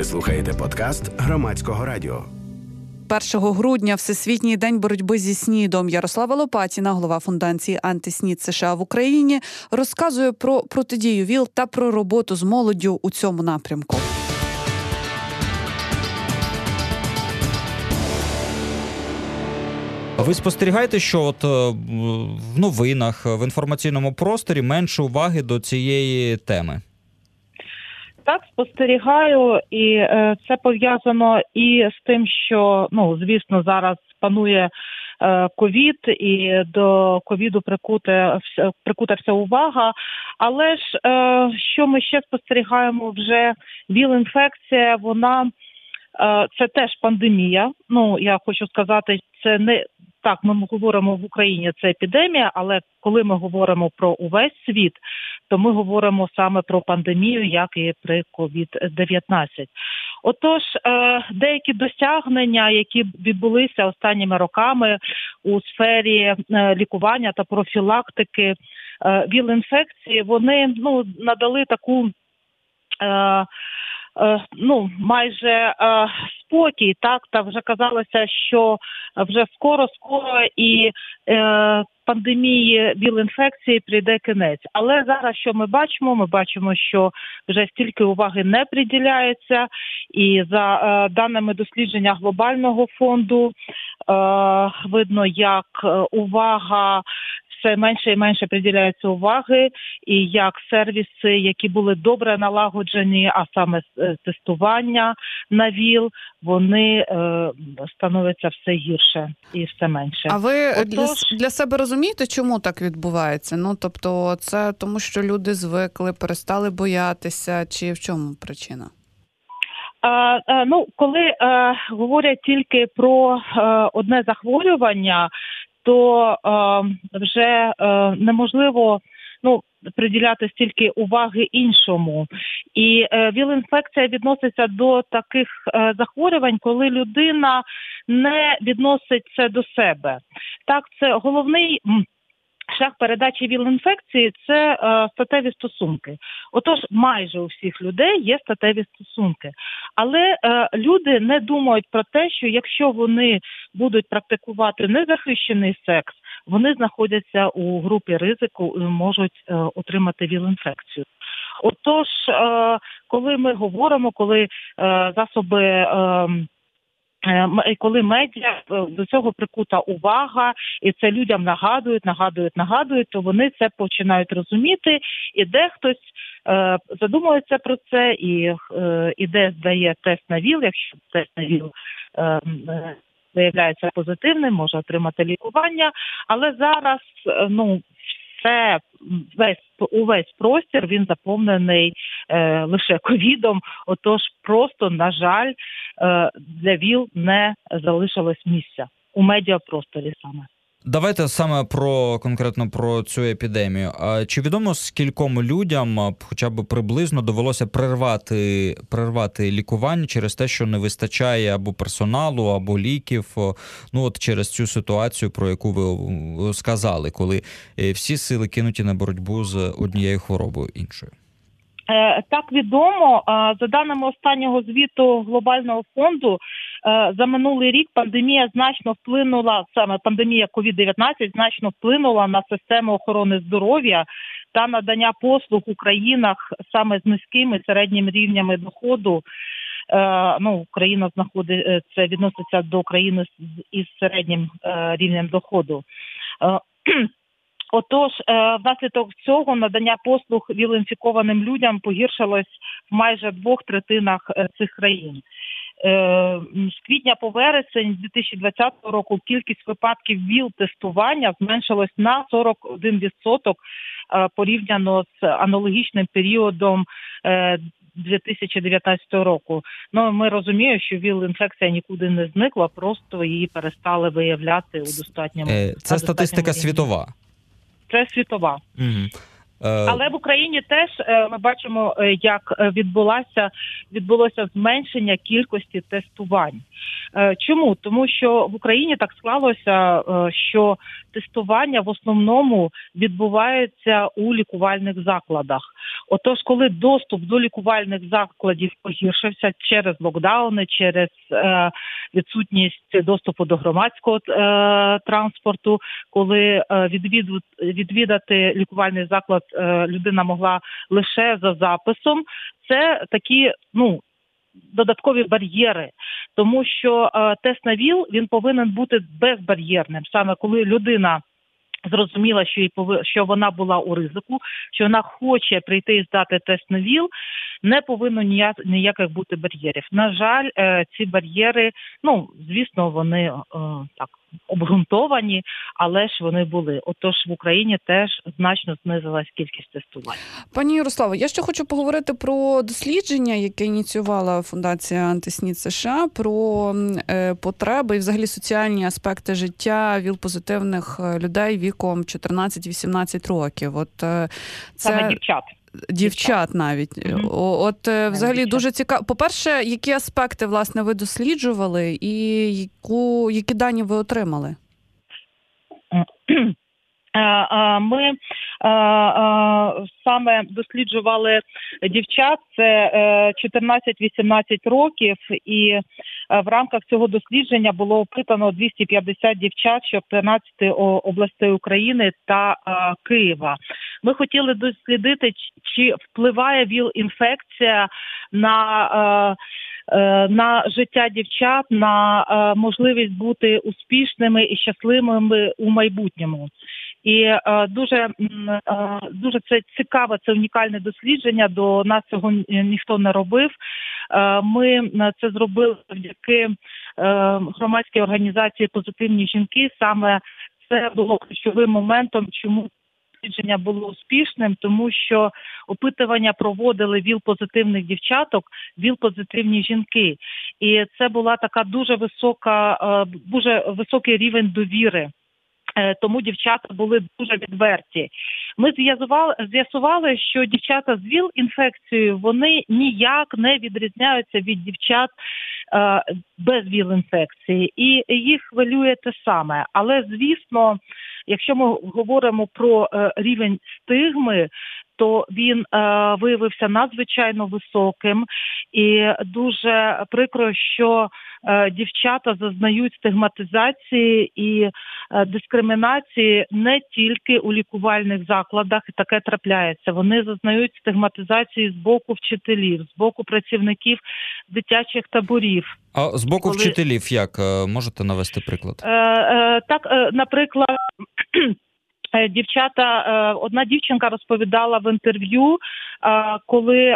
Ви слухаєте подкаст Громадського радіо. 1 грудня – Всесвітній день боротьби зі СНІДом. Ярослава Лопатіна, голова фундації «Антиснід США» в Україні, розказує про протидію ВІЛ та про роботу з молоддю у цьому напрямку. Ви спостерігаєте, що в новинах, в інформаційному просторі менше уваги до цієї теми? Так, спостерігаю, і це пов'язано і з тим, що, звісно, зараз панує ковід, і до ковіду прикута вся увага. Але ж, що ми ще спостерігаємо, вже ВІЛ-інфекція, це теж пандемія. Я хочу сказати, це не так, ми говоримо в Україні, це епідемія, але коли ми говоримо про увесь світ, то ми говоримо саме про пандемію, як і при COVID-19. Отож, деякі досягнення, які відбулися останніми роками у сфері лікування та профілактики ВІЛ-інфекції, вони надали таку майже спокій, так, та вже казалося, що вже скоро і пандемії ВІЛ-інфекції прийде кінець. Але зараз що ми бачимо? Ми бачимо, що вже стільки уваги не приділяється, і за даними дослідження Глобального фонду видно, як увага все менше і менше приділяється уваги, і як сервіси, які були добре налагоджені, а саме тестування на ВІЛ, вони становляться все гірше і все менше. А ви для себе розумієте, чому так відбувається? Тобто це тому, що люди звикли, перестали боятися, чи в чому причина? Коли говорять тільки про одне захворювання, то вже неможливо приділяти стільки уваги іншому. І ВІЛ-інфекція відноситься до таких захворювань, коли людина не відносить це до себе. Так, це головний шлях передачі ВІЛ-інфекції – це статеві стосунки. Отож, майже у всіх людей є статеві стосунки. Але люди не думають про те, що якщо вони будуть практикувати незахищений секс, вони знаходяться у групі ризику і можуть отримати ВІЛ-інфекцію. Отож, коли ми говоримо, коли засоби... коли медіа до цього прикута увага, і це людям нагадують, то вони це починають розуміти, і дехтось задумується про це, і де здає тест на ВІЛ, якщо тест на ВІЛ виявляється позитивним, може отримати лікування, але зараз, увесь простір, він заповнений лише ковідом, отож просто, на жаль, для ВІЛ не залишилось місця у медіапросторі саме. Давайте саме конкретно про цю епідемію. Чи відомо скільком людям, хоча б приблизно, довелося перервати лікування через те, що не вистачає або персоналу, або ліків, через цю ситуацію, про яку ви сказали, коли всі сили кинуті на боротьбу з однією хворобою іншою? Так, відомо. За даними останнього звіту Глобального фонду, за минулий рік пандемія COVID-19 значно вплинула на систему охорони здоров'я та надання послуг у країнах саме з низькими середніми рівнями доходу. Україна це відноситься до країни із середнім рівнем доходу. Отож, внаслідок цього надання послуг ВІЛ-інфікованим людям погіршилось в майже 2/3 цих країн. З квітня по вересень 2020 року кількість випадків ВІЛ-тестування зменшилась на 41% порівняно з аналогічним періодом 2019 року. Ми розуміємо, що ВІЛ-інфекція нікуди не зникла, просто її перестали виявляти у достатньому. Це статистика світова. Це світова. Але в Україні теж ми бачимо, як відбулося зменшення кількості тестувань. Чому? Тому що в Україні так склалося, що тестування в основному відбувається у лікувальних закладах. Отож, коли доступ до лікувальних закладів погіршився через локдауни, через відсутність доступу до громадського транспорту, коли відвідати лікувальний заклад людина могла лише за записом, це такі, додаткові бар'єри, тому що тест на ВІЛ, він повинен бути безбар'єрним. Саме коли людина зрозуміла, що вона була у ризику, що вона хоче прийти і здати тест на ВІЛ, не повинно ніяких бути бар'єрів. На жаль, ці бар'єри, звісно, вони так обґрунтовані, але ж вони були. Отож, в Україні теж значно знизилась кількість тестувань. Пані Ярославо, я ще хочу поговорити про дослідження, яке ініціювала Фундація Антиснід США, про потреби і взагалі соціальні аспекти життя ВІЛ-позитивних людей віком 14-18 років. Це... Саме дівчат навіть. Взагалі дуже цікаво. По-перше, які аспекти, власне, ви досліджували і які дані ви отримали? Ми саме досліджували дівчат, це 14-18 років, і в рамках цього дослідження було опитано 250 дівчат з 14 областей України та Києва. Ми хотіли дослідити, чи впливає ВІЛ-інфекція на життя дівчат, на можливість бути успішними і щасливими у майбутньому. І дуже це цікаве, це унікальне дослідження, до нас цього ніхто не робив. Ми це зробили завдяки громадській організації «Позитивні жінки». Саме це було ключовим моментом, чому дослідження було успішним, тому що опитування проводили ВІЛ-позитивних дівчаток, ВІЛ-позитивні жінки. І це була така дуже високий рівень довіри. Тому дівчата були дуже відверті. Ми з'ясували, що дівчата з ВІЛ-інфекцією, вони ніяк не відрізняються від дівчат без ВІЛ-інфекції. І їх хвилює те саме. Але, звісно, якщо ми говоримо про рівень стигми, то він виявився надзвичайно високим. І дуже прикро, що дівчата зазнають стигматизації і дискримінації не тільки у лікувальних закладах, і таке трапляється. Вони зазнають стигматизації з боку вчителів, з боку працівників дитячих таборів. А з боку вчителів як? Можете навести приклад? Так, наприклад, одна дівчинка розповідала в інтерв'ю, коли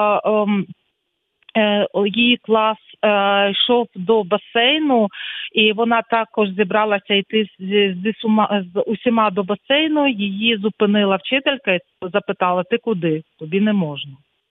її клас йшов до басейну, і вона також зібралася йти з усіма до басейну, її зупинила вчителька і запитала: "Ти куди? Тобі не можна".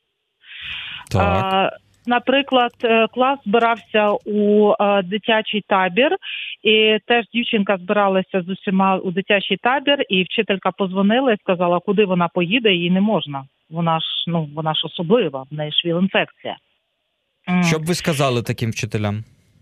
Так. Наприклад, клас збирався у дитячий табір, і теж дівчинка збиралася з усіма у дитячий табір, і вчителька подзвонила і сказала, куди вона поїде, їй не можна. Вона ж особлива, в неї ж ВІЛ-інфекція. Що б ви сказали таким вчителям?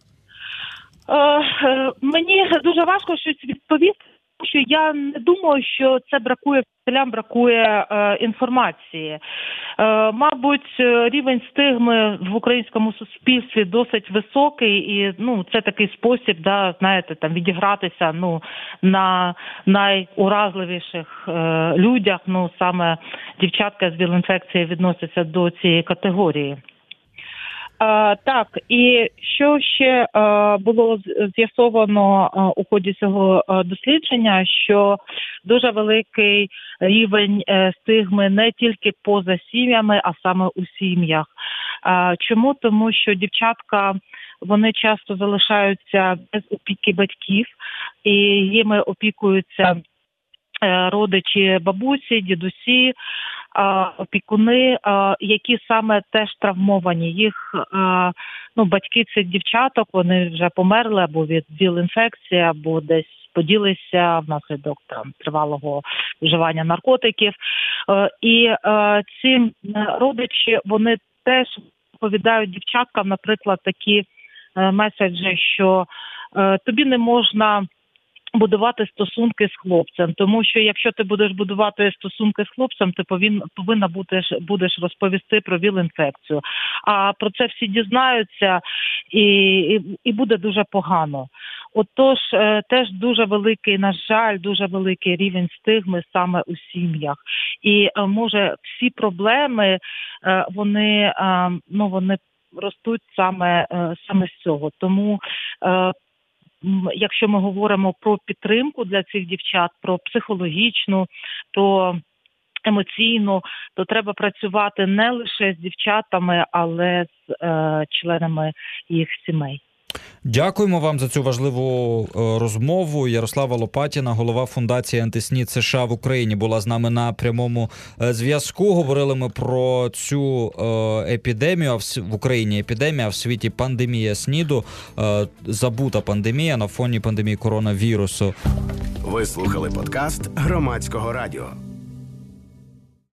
Мені дуже важко щось відповісти, що я не думаю, що це вчителям бракує інформації. Мабуть, рівень стигми в українському суспільстві досить високий, і це такий спосіб, відігратися на найуразливіших людях. Саме дівчатка з ВІЛ-інфекцією відносяться до цієї категорії. Так, і що ще було з'ясовано у ході цього дослідження, що дуже великий рівень стигми не тільки поза сім'ями, а саме у сім'ях. Чому? Тому що дівчатка, вони часто залишаються без опіки батьків, і їми опікуються родичі, бабусі, дідусі, опікуни, які саме теж травмовані. Їх батьки цих дівчаток, вони вже померли або від ВІЛ-інфекції, або десь поділися внаслідок тривалого вживання наркотиків. І ці родичі, вони теж розповідають дівчаткам, наприклад, такі меседжі, що тобі не можна будувати стосунки з хлопцем, тому що якщо ти будеш будувати стосунки з хлопцем, ти повинна будеш розповісти про ВІЛ-інфекцію. А про це всі дізнаються і буде дуже погано. Отож, теж дуже великий, на жаль, дуже великий рівень стигми саме у сім'ях. І може всі проблеми, вони ростуть саме з цього. Тому якщо ми говоримо про підтримку для цих дівчат, про психологічну, про емоційну, то треба працювати не лише з дівчатами, але з членами їх сімей. Дякуємо вам за цю важливу розмову. Ярослава Лопатіна, голова фундації «Антиснід США» в Україні, була з нами на прямому зв'язку. Говорили ми про цю епідемію, в Україні епідемія, а в світі пандемія СНІДу, забута пандемія на фоні пандемії коронавірусу. Ви слухали подкаст Громадського радіо.